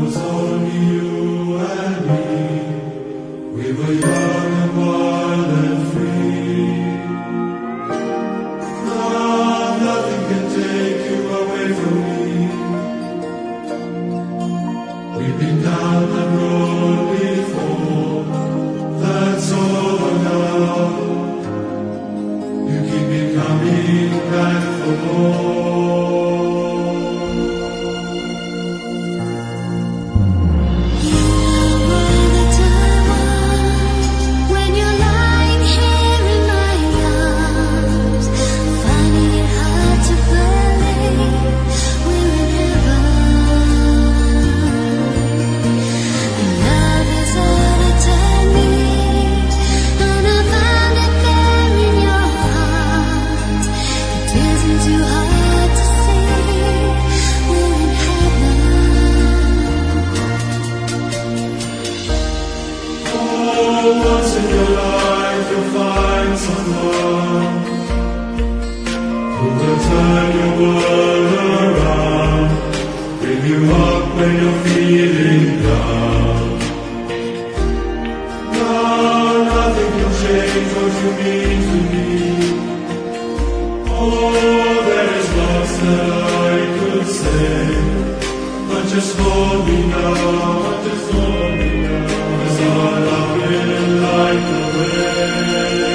was only you and me. We were young and wild and free. Now nothing can take you away from me. We've been down the road before. That's over now. You keep me coming back for more. Once in your life you'll find someone who will turn your world around, bring you up when you're feeling down. Now nothing can change what you mean to me. Oh, there is lots that I could say, but just hold me now, just hold me now, 'cause our love will light the way.